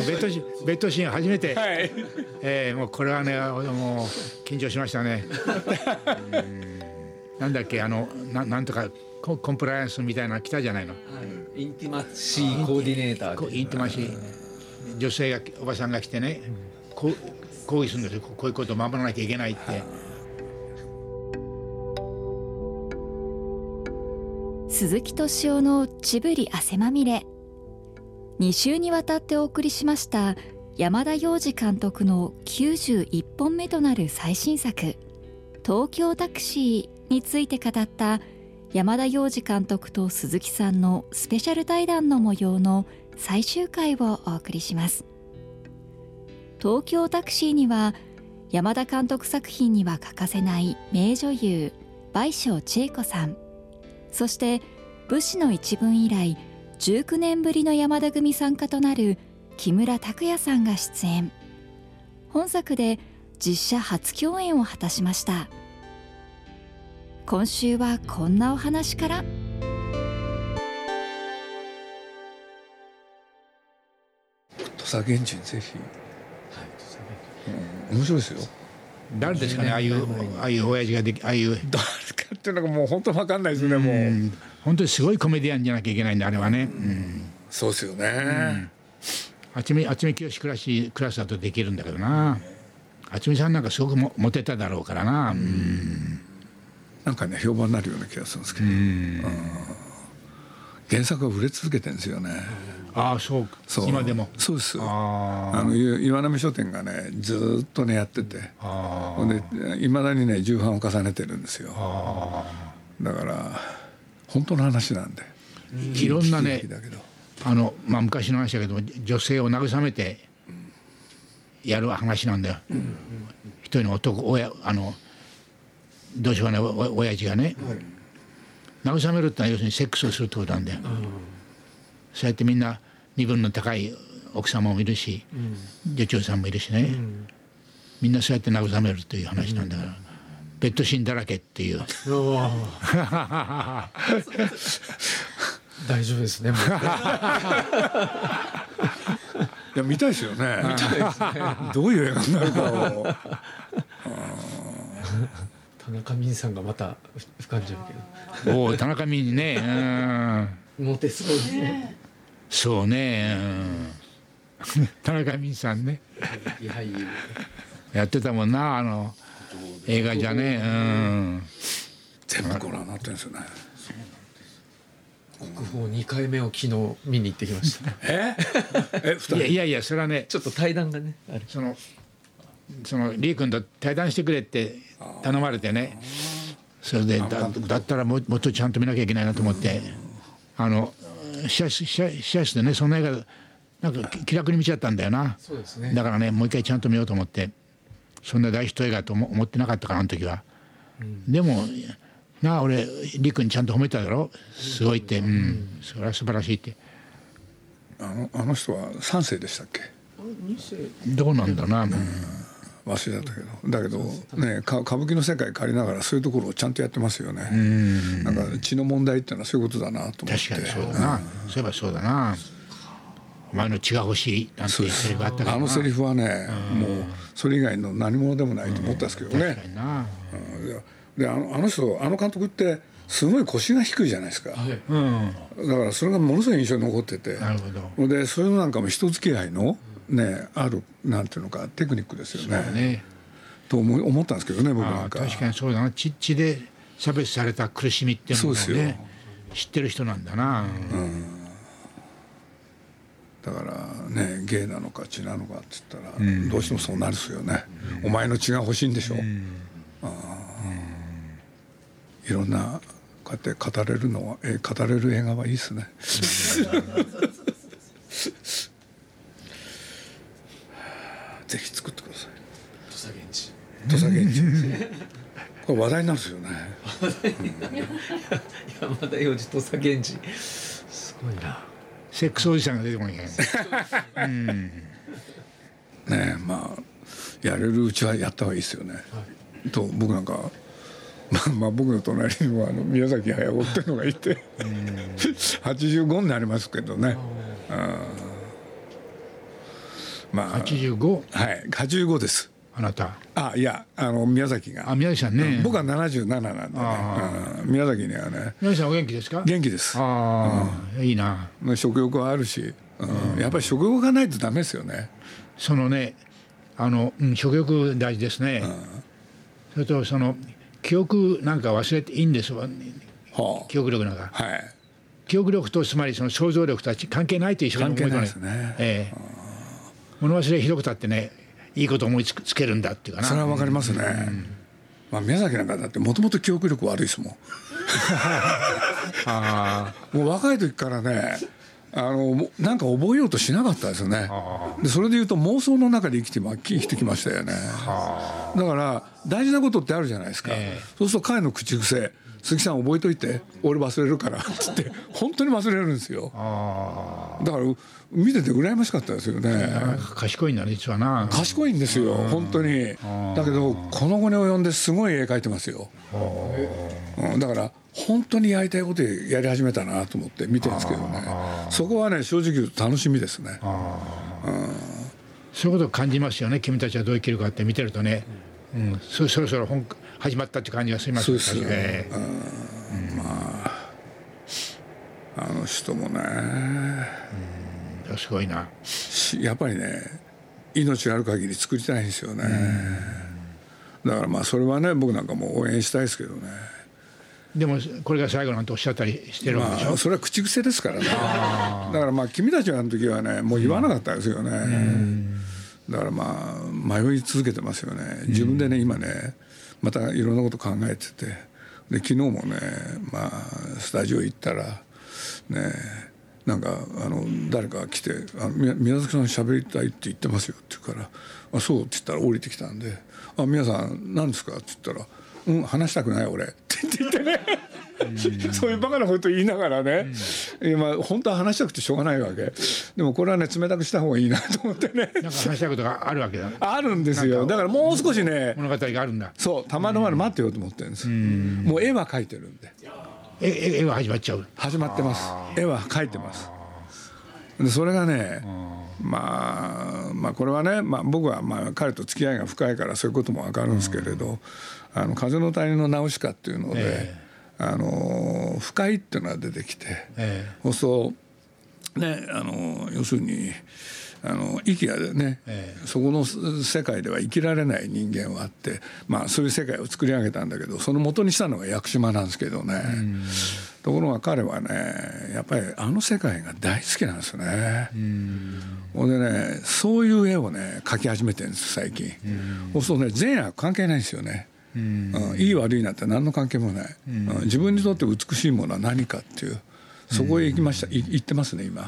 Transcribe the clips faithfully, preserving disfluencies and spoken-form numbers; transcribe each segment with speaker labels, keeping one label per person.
Speaker 1: ベッドシベッドシーン初めて、
Speaker 2: はい、
Speaker 1: えー、もうこれはねもう緊張しましたね。なんだっけあの な, なんとかコンプライアンスみたいなの来たじゃないの、はい、
Speaker 3: インティマシーコーディネーター
Speaker 1: インティマシー女性がおばさんが来てね、こう抗議するんですよ。こういうことを守らなきゃいけないって。
Speaker 4: 鈴木敏夫のジブリ汗まみれ、に週にわたってお送りしました山田洋次監督のきゅうじゅういっぽんめとなる最新作東京タクシーについて語った山田洋次監督と鈴木さんのスペシャル対談の模様の最終回をお送りします。東京タクシーには山田監督作品には欠かせない名女優倍賞千恵子さん、そして武士の一文以来じゅうきゅうねんぶりの山田組参加となる木村拓哉さんが出演。本作で実写初共演を果たしました。今週はこんなお話から。
Speaker 2: 土佐源氏ぜひ、うん、面白いですよ。
Speaker 1: 誰ですかね、ああいうああいう親父ができ、ああいう
Speaker 2: 誰かっていうのがもう本当分かんないですね。もう、うん、
Speaker 1: 本当にすごいコメディアンじゃなきゃいけないんであれはね、うん、
Speaker 2: そうですよね。
Speaker 1: 渥美渥美清クラスクラスだとできるんだけどな。渥美さんなんかすごくもモテただろうからな、うん、
Speaker 2: なんかね評判になるような気がするんですけど、うん、原作が売れ続けてるんですよね。
Speaker 1: ああ、そうそう今でも
Speaker 2: そうです。ああの岩波書店がねずっとねやってて、いまだにね重版を重ねてるんですよ。だから本当の話なんで、
Speaker 1: いろんなねあの、まあ、昔の話だけど女性を慰めてやる話なんだよ、うん、一人の男親あのどうしようもないお親父がね、はい、慰めるってのは要するにセックスをするってことなんだよ、うん、そうやってみんな身分の高い奥様もいるし、うん、女中さんもいるしね、うん、みんなそうやって慰めるという話なんだから、うん、ベッドシーンだらけっていう
Speaker 3: 大丈夫ですねもう
Speaker 2: いや見たいですよねどういう映画になるかを
Speaker 3: 田中泯さんがまた浮かんじゃうけど、
Speaker 1: おお田中泯ね、
Speaker 3: うん、モテそうですね。
Speaker 1: そうね、うん、田中泯さんねやってたもんなあの映画じゃね、うん、
Speaker 2: 全部ご覧になってるんですよね。
Speaker 3: 国宝にかいめを昨日見に行ってきました
Speaker 2: ええ
Speaker 1: いやいやいやそれはね
Speaker 3: ちょっと対談がねある。
Speaker 1: そのそのリー君と対談してくれって頼まれてね、それで だ, だったらもっとちゃんと見なきゃいけないなと思って、あの試写室でねそんな映画なんか気楽に見ちゃったんだよな。
Speaker 3: そうですね。
Speaker 1: だからねもう一回ちゃんと見ようと思って、そんな大ヒット映画と思ってなかったからあの時は、うん、でもなあ俺リ君にちゃんと褒めただろ、すごいって、うん、それは素晴らしいって。
Speaker 2: あの、あの人はさん世でしたっけ。
Speaker 1: どうなんだな、うん、
Speaker 2: 忘れたけど、だけどね歌舞伎の世界借りながらそういうところをちゃんとやってますよね。うん、なんか血の問題っていうのはそういうことだなと思って。
Speaker 1: 確かにそうだな、うん、そういえばそうだな、お前の血が欲しいなんていうセリフがあったからな。
Speaker 2: あのセリフはね、うん、もうそれ以外の何者でもないと思ったんですけどね、うん、確かにな、うん、であの、あの人あの監督ってすごい腰が低いじゃないですか、はい、うん、だからそれがものすごい印象に残ってて、なるほど。でそれなんかも人付き合いのねあるなんていうのかテクニックですよね。そうねと思思ったんですけどね僕なんか。
Speaker 1: 確かにそうだな、血血で差別された苦しみっていうのをね知ってる人なんだな、うんうん、
Speaker 2: だからね芸なのか血なのかって言ったら、うん、どうしてもそうなるですよね、うん、お前の血が欲しいんでしょ、うん、あ、うん、いろんなこうやって語れるのはえ語れる映画はいいですねぜひ作ってください。
Speaker 3: 土佐源氏
Speaker 2: 土佐源氏これ話題になるんですよね、
Speaker 3: うん、山田洋次土佐源氏すごいな。
Speaker 1: セックスおじさんが出てこないうん、ね
Speaker 2: えまあやれるうちはやった方がいいですよね、はい、と僕なんかまあ、まあ僕の隣にもあの宮崎駿っていうのがいてはちじゅうごになりますけどね、あまあ、
Speaker 1: はちじゅうご?
Speaker 2: はい、はちじゅうごです。
Speaker 1: あなた。
Speaker 2: あ、いや、あの宮崎が。
Speaker 1: あ、宮崎さんね。
Speaker 2: 僕はななじゅうなななんでね、うん、宮崎にはね。
Speaker 1: 宮崎さんお元気ですか？
Speaker 2: 元気です。
Speaker 1: ああ、うん、いいな。
Speaker 2: 食欲はあるし、うんうん、やっぱり食欲がないとダメですよね。
Speaker 1: そのね、あの、うん、食欲大事ですね。うん、それとその記憶なんか忘れていいんですわ、ね。はあ、記憶力なんか。はい。記憶力とつまりその想像力とは関係ないと一緒に思い込んで。
Speaker 2: 関係ないですね。ええ。
Speaker 1: 物忘れひどくたってね、いいこと思いつけるんだっていうかな。
Speaker 2: それはわかりますね。うん、まあ宮崎なんかだってもともと記憶力悪いですもん。あもう若い時からね、あのなんか覚えようとしなかったですよね。でそれでいうと妄想の中で生きて生きてきましたよね。だから大事なことってあるじゃないですか。えー、そうすると彼の口癖、鈴木さん覚えといて、俺忘れるからって本当に忘れるんですよ。だから見てて羨ましかったですよね。
Speaker 1: 賢いんだね、実はな。
Speaker 2: 賢いんですよ本当に。だけどこの後に及んですごい絵描いてますよ。うん、だから本当にやりたいことやり始めたなと思って見てるんですけどね。そこはね正直言うと楽しみですね。
Speaker 1: うん、そういうことを感じますよね。君たちはどう生きるかって見てるとね、うん、そ, そろそろ本始まったって感じがしますよね。そうですね。
Speaker 2: うん、まああの人もね、
Speaker 1: うん、すごいな。
Speaker 2: やっぱりね命がある限り作りたいんですよね。だからまあそれはね僕なんかも応援したいですけどね。
Speaker 1: でもこれが最後なんておっしゃったりしてるわけでしょ。
Speaker 2: まあ、それは口癖ですからね。だからまあ君たちはあの時はねもう言わなかったですよね。うん、だからまあ迷い続けてますよね。自分でね今ねまたいろんなこと考えてて、で昨日もねまあスタジオ行ったらねなんかあの誰かが来て「あ宮崎さん喋りたいって言ってますよ」って言うから「あそう」って言ったら降りてきたんで「あ宮さん何ですか?」って言ったら「うん話したくない俺」って言ってねそういうバカなこと言いながらね、うん、今本当は話したくてしょうがないわけでもこれはね冷たくした方がいいなと思ってね。
Speaker 1: なんか話したいことがあるわけだ。
Speaker 2: あるんですよ。だからもう少しね
Speaker 1: 物語があるんだ。
Speaker 2: そうたまるまで待ってようと思ってるんです。うん、もう絵は描いてるんで。
Speaker 1: 絵絵は始まっちゃう。
Speaker 2: 始まってます。絵は描いてます。でそれがねまあまあこれはね、まあ、僕はまあ彼と付き合いが深いからそういうことも分かるんですけれど、あの風の谷のナウシカっていうので、えー、あの不快っていうのが出てきて、えー、そうねあの要するにあの息がね、えー、そこの世界では生きられない人間はあって、まあ、そういう世界を作り上げたんだけどその元にしたのが屋久島なんですけどね。ところが彼はねやっぱりあの世界が大好きなんですよね。ほんでねそういう絵をね描き始めてるんです最近。そうするとね善悪関係ないんですよね。うん、いい悪いなんて何の関係もない、うん、自分にとって美しいものは何かっていうそこへ行きました、うん、行ってますね今、うん、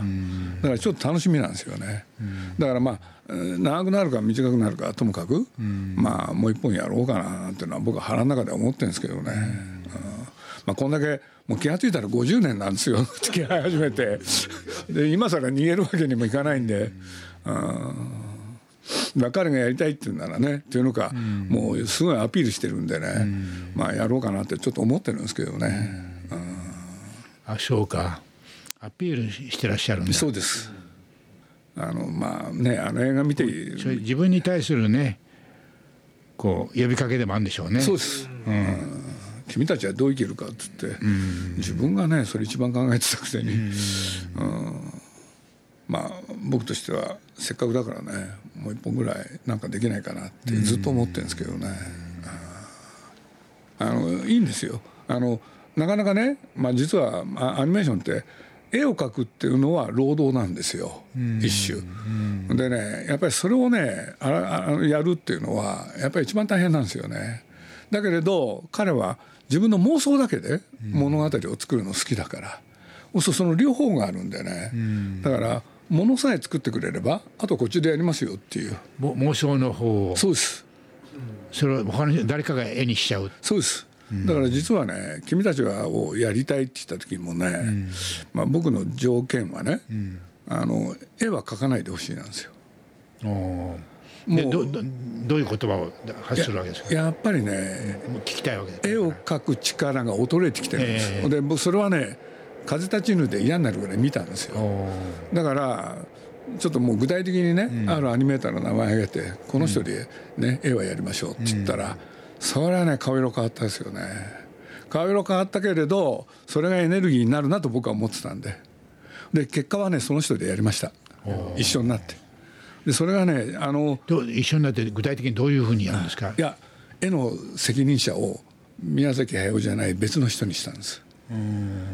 Speaker 2: だからちょっと楽しみなんですよね、うん、だからまあ長くなるか短くなるかともかく、うん、まあもう一本やろうかなっていうのは僕は腹の中では思ってるんですけどね、うんうんまあ、こんだけもう気が付いたらごじゅうねんなんですよ付き合い始めてで今更逃げるわけにもいかないんで、うん彼がやりたいって言うならねっていうのか、うん、もうすごいアピールしてるんでね、うん、まあやろうかなってちょっと思ってるんですけどね、うんうん、
Speaker 1: あそうかアピールしてらっしゃるんだ。
Speaker 2: そうです。あのまあねあの映画見て
Speaker 1: それ自分に対するねこう呼びかけでもあるんでしょうね。
Speaker 2: そうです、うんうん、君たちはどう生きるかっつって、うん、自分がねそれ一番考えてたくせに、うんうんまあ僕としてはせっかくだからねもう一本ぐらいなんかできないかなってずっと思ってるんですけどね。あのいいんですよ。あのなかなかね、まあ、実はアニメーションって絵を描くっていうのは労働なんですよ一種でね。やっぱりそれをねああやるっていうのはやっぱり一番大変なんですよね。だけれど彼は自分の妄想だけで物語を作るの好きだから、うん、その両方があるんでね、うん、だから物さえ作ってくれればあとこっちでやりますよっていう
Speaker 1: 妄想の方を。
Speaker 2: そうです。
Speaker 1: それを他の誰かが絵にしちゃう。
Speaker 2: そうです。だから実はね君たちはをやりたいって言った時もね、うんまあ、僕の条件はね、うん、あの絵は描かないでほしいなんですよ。
Speaker 1: もう ど, ど, どういう言葉を発するわけですか。
Speaker 2: や, やっぱりね
Speaker 1: 聞きたいわけです。
Speaker 2: 絵を描く力が衰えてきてるんです、えー、でそれはね風立ちぬで嫌になるぐらい見たんですよ。だからちょっともう具体的にね、うん、あるアニメーターの名前挙げてこの人で、ね、絵はやりましょうって言ったら、うん、それはね顔色変わったですよね。顔色変わったけれどそれがエネルギーになるなと僕は思ってたんで、で結果はねその人でやりました。一緒になって、でそれがねあの
Speaker 1: 一緒になって具体的にどういうふうにやるんですか。
Speaker 2: いや絵の責任者を宮崎駿じゃない別の人にしたんです。うん、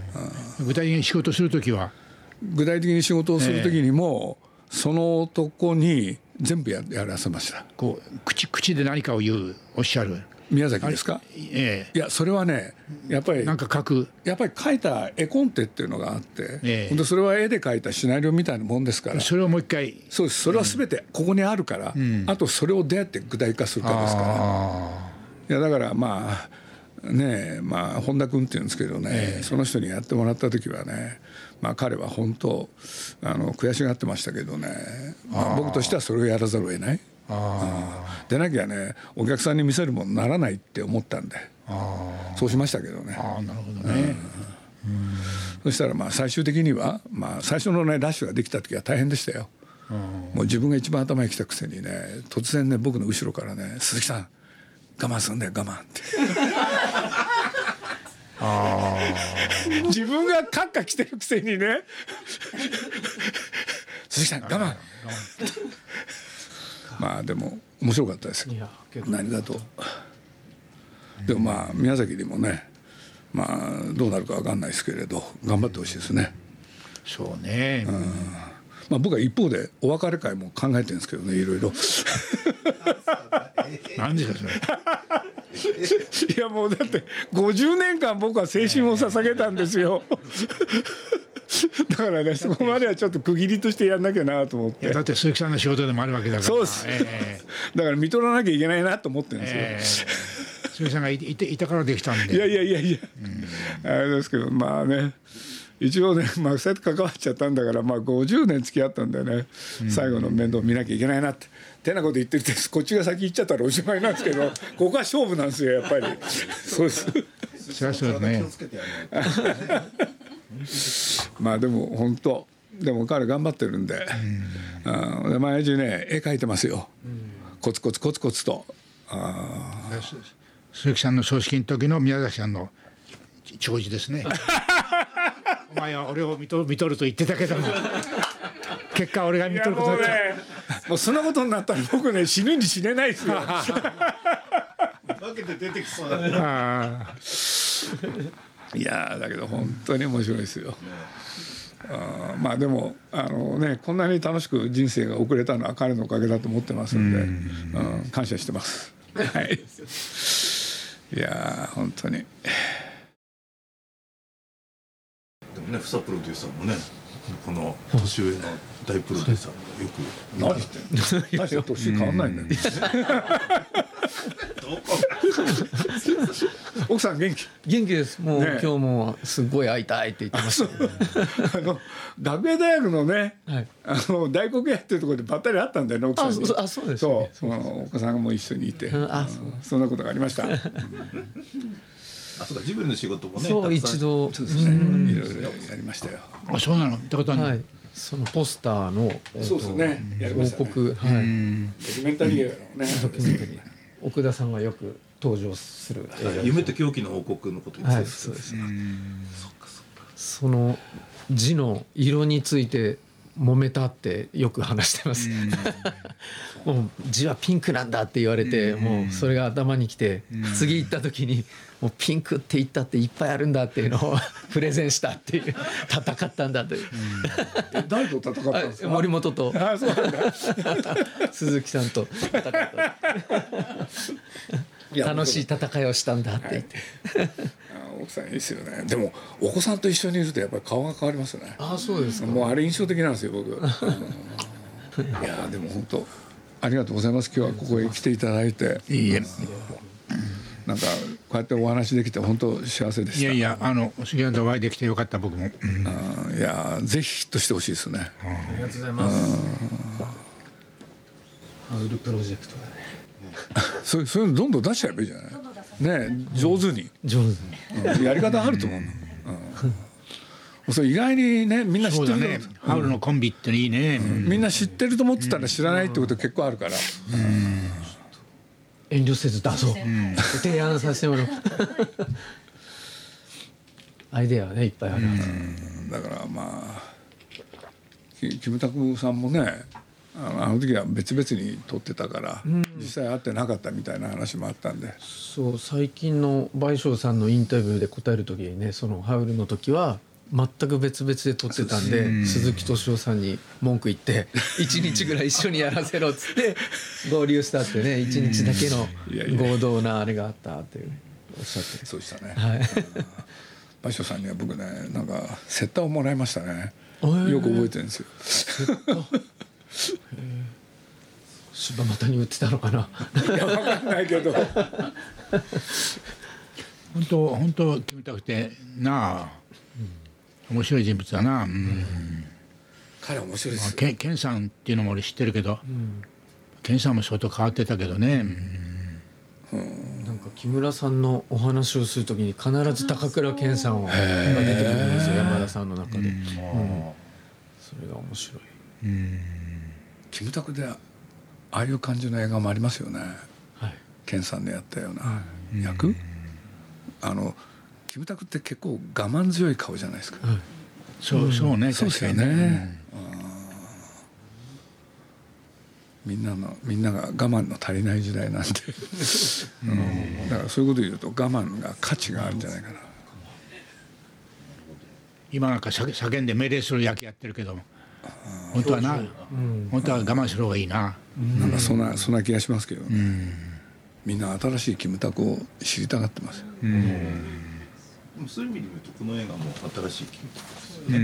Speaker 1: 具体的に仕事するときは
Speaker 2: 具体的に仕事をするときにも、えー、その男に全部 や, やらせました。
Speaker 1: こう 口, 口で何かを言うおっしゃる
Speaker 2: 宮崎ですか。えー、いやそれはねやっぱり
Speaker 1: なんか書く
Speaker 2: やっぱり書いた絵コンテっていうのがあって、えー、でそれは絵で描いたシナリオみたいなもんですから、
Speaker 1: それをもう一回
Speaker 2: そうです。それは全てここにあるから、うん、あとそれをどうやって具体化するかですから。いやだからまあねえまあ本田君っていうんですけどね、えー、その人にやってもらった時はね、まあ、彼は本当あの悔しがってましたけどね、まあ、僕としてはそれをやらざるを得ない。あでなきゃねお客さんに見せるものにならないって思ったんで、あそうしましたけどね。
Speaker 1: あなるほどね、
Speaker 2: うん、そしたらまあ最終的には、まあ、最初のねラッシュができた時は大変でしたよ。もう自分が一番頭にきたくせにね突然ね僕の後ろからね鈴木さん我慢すんだよ我慢ってあ自分がカッカ来てるくせにね鈴木さん我慢まあでも面白かったですよ何だと。でもまあ宮崎にもねまあどうなるか分かんないですけれど頑張ってほしいですね。
Speaker 1: そうね、うん
Speaker 2: まあ、僕は一方でお別れ会も考えてるんですけどねいろいろ
Speaker 1: 何ですかそれ
Speaker 2: いやもうだってごじゅうねんかん僕は青春を捧げたんですよだからねそこまではちょっと区切りとしてやんなきゃなと思って。
Speaker 1: だって鈴木さんの仕事でもあるわけだから。
Speaker 2: そうです、えー、だから見とらなきゃいけないなと思ってるんですよ、
Speaker 1: えー、鈴木さんがいていたからできたんで。
Speaker 2: いやいやいやいや、うん、あれですけどまあね一応ね、まあ、そうやって関わっちゃったんだから、まあ、ごじゅうねん付き合ったんでね、うん、最後の面倒見なきゃいけないなっててなこと言ってるてこっちが先行っちゃったらおしまいなんですけどここは勝負なんですよやっぱりそうです
Speaker 1: そりゃそうです
Speaker 2: ねまあでも本当でも彼頑張ってるんで、うん、毎日ね絵描いてますよ、うん、コツコツコツコツと。あ
Speaker 1: 鈴木さんの葬式の時の宮崎さんの弔辞ですねお前は俺を見と、見とると言ってたけども結果俺が見とることになっちゃう。
Speaker 2: もうねもうそんなことになったら僕ね死ぬに死ねないですよ化けて出てきそうだねいやだけど本当に面白いですよ、ね、あまあでもあのねこんなに楽しく人生が送れたのは彼のおかげだと思ってますんで、うん、うん、感謝してますはいいや本当にで
Speaker 5: もね、房プロデューサーもね、この年上の大プロデューサーもよく
Speaker 2: 何言ってんの？大して年変わんないんだよ、ね。奥さん元気？
Speaker 3: 元気です。もう、ね、今日もすごい会いたいって言ってました、ね。
Speaker 2: あの学芸大学のね、はい、あの大黒屋っていうところでばったり会ったんだよね奥さんに。
Speaker 3: あ、そうです、ね。
Speaker 2: そう、お子さんも一緒にいて、うん、あ、そうそんなことがありました。
Speaker 5: あ、そうか、ジブリの仕事もね、
Speaker 3: そう一度
Speaker 2: そうですね、いろいろやりましたよ。
Speaker 1: あ、そうなのってことは、
Speaker 3: はい、そのポスターの、
Speaker 2: えー、そうですね、やりましたね、
Speaker 3: 報告、はい、ド
Speaker 2: キュメンタリー映画のね、ドキュメンタリー
Speaker 3: 奥田さんがよく登場する映画、
Speaker 5: 夢と狂気の報告のことについて、はい、そうです。そっか
Speaker 3: そっか。その字の色について揉めたってよく話してます。もう字はピンクなんだって言われて、もうそれが頭にきて、次行った時にもうピンクって言ったっていっぱいあるんだっていうのをプレゼンしたっていう戦ったんだという。
Speaker 2: 誰と戦ったんですか？
Speaker 3: 森本と
Speaker 2: あ、そうなんだ
Speaker 3: 鈴木さんと戦った楽しい戦いをしたんだって言って、はい、
Speaker 2: 奥さんいいですよね。でもお子さんと一緒にいるとやっぱり顔が変わりますよね。
Speaker 3: あ、そうですか。
Speaker 2: もうあれ印象的なんですよ僕。いやでも本当ありがとうございます。今日はここへ来ていただいて。いいえ。なんかこうやってお話できて本当幸せでした。
Speaker 1: いやいや、あの杉原とお会いできてよかった。僕も、
Speaker 2: うん、いやぜひヒットしてほしいですね。
Speaker 3: ありがとうございます。売るプロジェクトだね。
Speaker 2: そうそういうのどんどん出しちゃえばいいじゃないね、上手に
Speaker 3: 上手に、
Speaker 2: うん、やり方あると思うの、うん、 そう意外にねみんな知ってる
Speaker 1: ね、ハウルのコンビっていいね、
Speaker 2: うん、みんな知ってると思ってたら知らないってこと結構あるから、うん、
Speaker 3: 遠慮せず出そう、うん、提案させてもらうアイデアはねいっぱいある、うん、
Speaker 2: だからまあキムタクさんもねあの、あの時は別々に撮ってたから、うん、実際会ってなかったみたいな話もあったんで、
Speaker 3: そう最近の倍賞さんのインタビューで答える時にね、そのハウルの時は全く別々で撮ってたんで、うん、鈴木敏夫さんに文句言っていちにちぐらい一緒にやらせろっつって合流したってね、いちにちだけの合同なあれがあったっていうおっしゃって、
Speaker 2: そうでしたね、
Speaker 3: はい、
Speaker 2: 倍賞さんには僕ねなんかセッターをもらいましたね、よく覚えてるんですよ。
Speaker 3: 柴又に売ってたのかな。
Speaker 2: いや分かんないけど
Speaker 1: 本当本当決めたくてなあ、うん、面白い人物だな、うん、
Speaker 2: 彼面白いです、
Speaker 1: まあ、ケンさんっていうのも俺知ってるけど、うん、ケンさんも相当変わってたけどね、
Speaker 3: うん、なんか木村さんのお話をするときに必ず高倉健さんが出てくるんですよ、山田さんの中で、うんうん、それが面白い、うん、
Speaker 2: キムタクでああいう感じの映画もありますよね、はい、ケンさんのやったような役、うん、あのキムタクって結構我慢強い顔じゃないですか、はい、
Speaker 1: そうそうね、
Speaker 2: そうですよね、うん、みんなのみんなが我慢の足りない時代なんで、うん、だからそういうこと言うと我慢が価値があるんじゃないかな。
Speaker 1: 今なんか叫んで命令する野球やってるけども本当はな、うん、本当は我慢する方がいいな、
Speaker 2: うん、なんかそんなそんな気がしますけどね、うん、みんな新しいキムタクを知りたがってます、うん、
Speaker 5: でもそういう意味で言うとこの映画も新しいキムタクですよね、うん、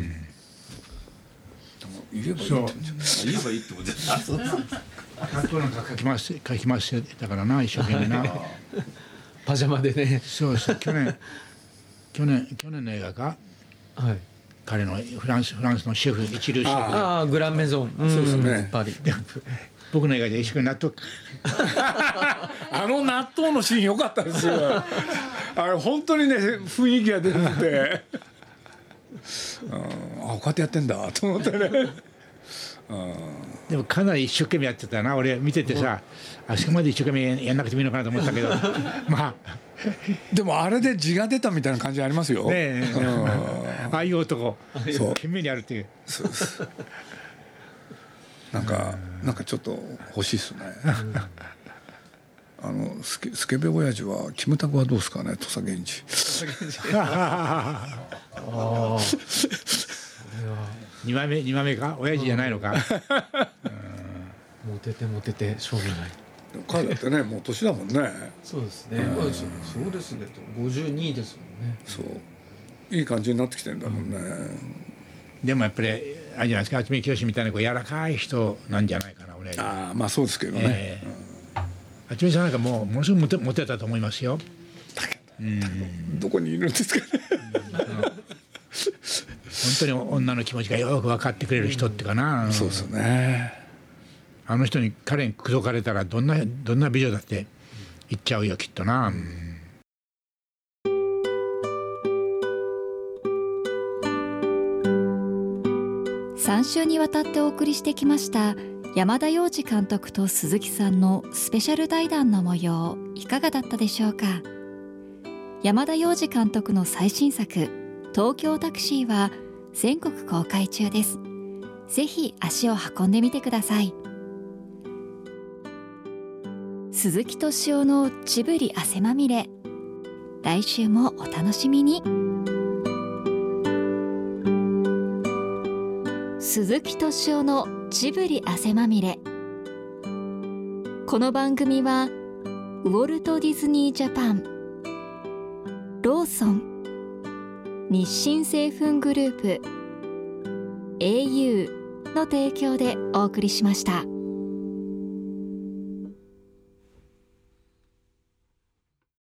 Speaker 5: でも
Speaker 2: 言えばいいって
Speaker 5: 言えばいいってことじゃない。そう
Speaker 1: 学校なんか書きます書きますだからな、一生懸命な
Speaker 3: パジャマでね。
Speaker 1: そうそう、去年去年去年の映画か、はい、彼のフランスフランスのシェフ一流シェフ、
Speaker 3: ああグランメゾン、うん、そうですね、パリ
Speaker 1: 僕の映画で一緒に納豆
Speaker 2: あの納豆のシーン良かったですよあれ本当にね雰囲気が出ててあこうやってやってんだと思ってね
Speaker 1: でもかなり一生懸命やってたな、俺見ててさ、あそこまで一生懸命やんなくてもいいのかなと思ったけどまあ
Speaker 2: でもあれで字が出たみたいな感じありますよねえ、うん、
Speaker 1: ああいう男そう懸命にやるっていう、そうです
Speaker 2: なんかなんかちょっと欲しいっすねあのスケスケベ親父はキムタクはどうですかね、土佐源氏ああ
Speaker 1: にまいめにまいめか、親父じゃないのか、うん、
Speaker 3: モテてモテてしょうがない。
Speaker 2: 彼だってねもう年だもんね。
Speaker 3: そうですね、うん、そうですね、ごじゅうにですもんね。
Speaker 2: そういい感じになってきてるんだもんね、うん、
Speaker 1: でもやっぱりあれじゃないですか、渥美清みたいなこう柔らかい人なんじゃないかな、俺。
Speaker 2: ああまあそうですけどね、え
Speaker 1: ーうん、渥美さんなんかもうものすごくモテ、モテたと思いますよ。
Speaker 2: だけど、うん、どこにいるんですかね
Speaker 1: 本当に女の気持ちがよく分かってくれる人ってかな、うん、
Speaker 2: そうですね。
Speaker 1: あの人に彼に口説かれたらどんなどんな美女だって言っちゃうよきっとな、うん、
Speaker 4: さん週にわたってお送りしてきました山田洋次監督と鈴木さんのスペシャル対談の模様、いかがだったでしょうか。山田洋次監督の最新作東京タクシーは全国公開中です。ぜひ足を運んでみてください。鈴木敏夫のジブリ汗まみれ、来週もお楽しみに。鈴木敏夫のジブリ汗まみれ。この番組はウォルト・ディズニー・ジャパン、ローソン、日清製粉グループ、エーユー の提供でお送りしました。